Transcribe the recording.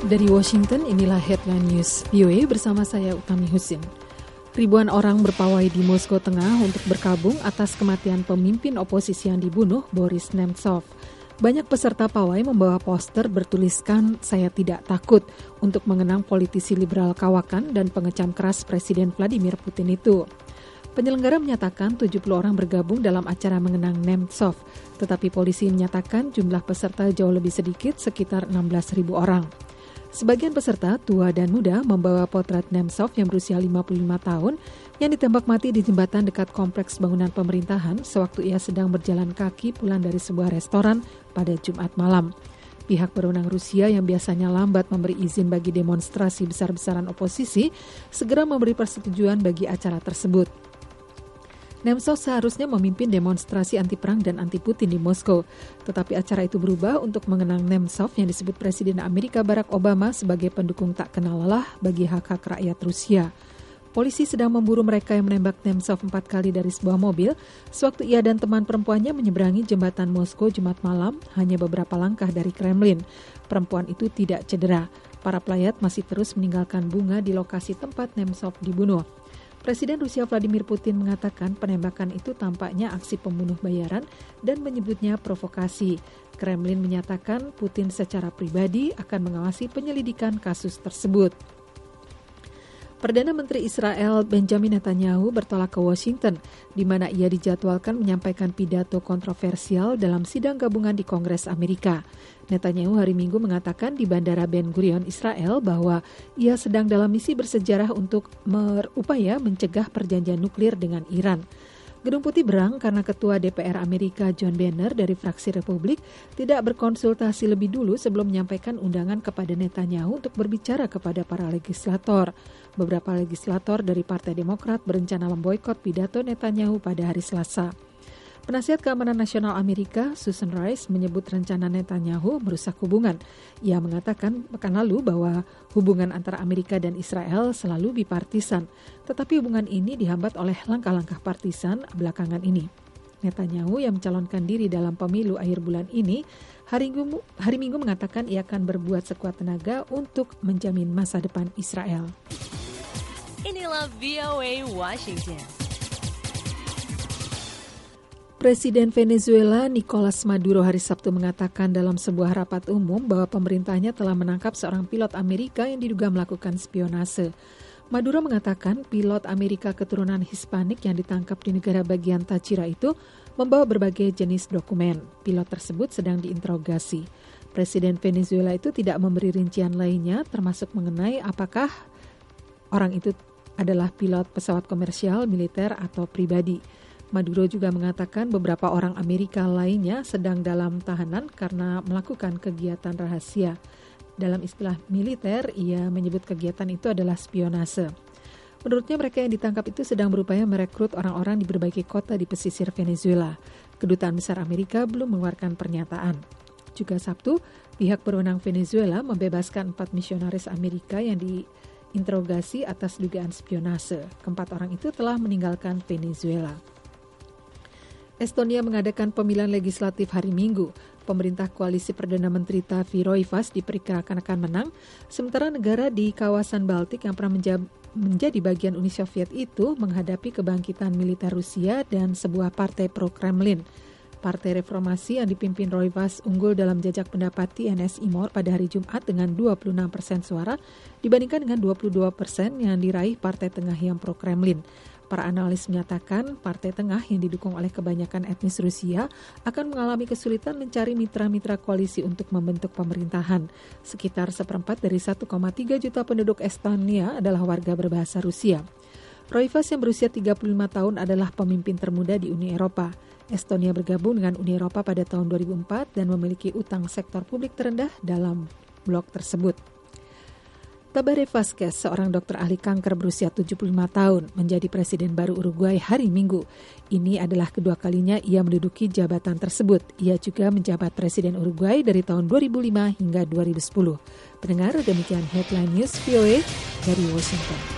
Dari Washington, inilah Headline News VOA bersama saya Utami Husin. Ribuan orang berpawai di Moskow Tengah untuk berkabung atas kematian pemimpin oposisi yang dibunuh, Boris Nemtsov. Banyak peserta pawai membawa poster bertuliskan "Saya tidak takut" untuk mengenang politisi liberal kawakan dan pengecam keras Presiden Vladimir Putin itu. Penyelenggara menyatakan 70 orang bergabung dalam acara mengenang Nemtsov, tetapi polisi menyatakan jumlah peserta jauh lebih sedikit, sekitar 16.000 orang. Sebagian peserta, tua dan muda, membawa potret Nemtsov yang berusia 55 tahun yang ditembak mati di jembatan dekat kompleks bangunan pemerintahan sewaktu ia sedang berjalan kaki pulang dari sebuah restoran pada Jumat malam. Pihak berwenang Rusia yang biasanya lambat memberi izin bagi demonstrasi besar-besaran oposisi segera memberi persetujuan bagi acara tersebut. Nemtsov seharusnya memimpin demonstrasi anti-perang dan anti-Putin di Moskow, tetapi acara itu berubah untuk mengenang Nemtsov yang disebut Presiden Amerika Barack Obama sebagai pendukung tak kenal lelah bagi hak-hak rakyat Rusia. Polisi sedang memburu mereka yang menembak Nemtsov 4 kali dari sebuah mobil sewaktu ia dan teman perempuannya menyeberangi jembatan Moskow Jumat malam hanya beberapa langkah dari Kremlin. Perempuan itu tidak cedera. Para pelayat masih terus meninggalkan bunga di lokasi tempat Nemtsov dibunuh. Presiden Rusia Vladimir Putin mengatakan penembakan itu tampaknya aksi pembunuh bayaran dan menyebutnya provokasi. Kremlin menyatakan Putin secara pribadi akan mengawasi penyelidikan kasus tersebut. Perdana Menteri Israel Benjamin Netanyahu bertolak ke Washington, di mana ia dijadwalkan menyampaikan pidato kontroversial dalam sidang gabungan di Kongres Amerika. Netanyahu hari Minggu mengatakan di Bandara Ben Gurion, Israel, bahwa ia sedang dalam misi bersejarah untuk berupaya mencegah perjanjian nuklir dengan Iran. Gedung Putih berang karena Ketua DPR Amerika John Boehner dari fraksi Republik tidak berkonsultasi lebih dulu sebelum menyampaikan undangan kepada Netanyahu untuk berbicara kepada para legislator. Beberapa legislator dari Partai Demokrat berencana memboikot pidato Netanyahu pada hari Selasa. Penasihat Keamanan Nasional Amerika, Susan Rice, menyebut rencana Netanyahu merusak hubungan. Ia mengatakan pekan lalu bahwa hubungan antara Amerika dan Israel selalu bipartisan, tetapi hubungan ini dihambat oleh langkah-langkah partisan belakangan ini. Netanyahu yang mencalonkan diri dalam pemilu akhir bulan ini, hari Minggu mengatakan ia akan berbuat sekuat tenaga untuk menjamin masa depan Israel. Inilah VOA Washington. Presiden Venezuela Nicolas Maduro hari Sabtu mengatakan dalam sebuah rapat umum bahwa pemerintahnya telah menangkap seorang pilot Amerika yang diduga melakukan spionase. Maduro mengatakan pilot Amerika keturunan Hispanik yang ditangkap di negara bagian Táchira itu membawa berbagai jenis dokumen. Pilot tersebut sedang diinterogasi. Presiden Venezuela itu tidak memberi rincian lainnya, termasuk mengenai apakah orang itu adalah pilot pesawat komersial, militer, atau pribadi. Maduro juga mengatakan beberapa orang Amerika lainnya sedang dalam tahanan karena melakukan kegiatan rahasia. Dalam istilah militer, ia menyebut kegiatan itu adalah spionase. Menurutnya mereka yang ditangkap itu sedang berupaya merekrut orang-orang di berbagai kota di pesisir Venezuela. Kedutaan Besar Amerika belum mengeluarkan pernyataan. Juga Sabtu, pihak berwenang Venezuela membebaskan 4 misionaris Amerika yang diinterogasi atas dugaan spionase. Keempat orang itu telah meninggalkan Venezuela. Estonia mengadakan pemilihan legislatif hari Minggu. Pemerintah koalisi Perdana Menteri Taavi Rõivas diperkirakan akan menang, sementara negara di kawasan Baltik yang pernah menjadi bagian Uni Soviet itu menghadapi kebangkitan militer Rusia dan sebuah partai pro-Kremlin. Partai Reformasi yang dipimpin Rõivas unggul dalam jajak pendapat TNS Imor pada hari Jumat dengan 26% suara dibandingkan dengan 22% yang diraih Partai Tengah yang pro-Kremlin. Para analis menyatakan Partai Tengah yang didukung oleh kebanyakan etnis Rusia akan mengalami kesulitan mencari mitra-mitra koalisi untuk membentuk pemerintahan. Sekitar 1/4 dari 1,3 juta penduduk Estonia adalah warga berbahasa Rusia. Rõivas yang berusia 35 tahun adalah pemimpin termuda di Uni Eropa. Estonia bergabung dengan Uni Eropa pada tahun 2004 dan memiliki utang sektor publik terendah dalam blok tersebut. Tabaré Vázquez, seorang dokter ahli kanker berusia 75 tahun, menjadi presiden baru Uruguay hari Minggu. Ini adalah kedua kalinya ia menduduki jabatan tersebut. Ia juga menjabat presiden Uruguay dari tahun 2005 hingga 2010. Pendengar, demikian Headline News VOA dari Washington.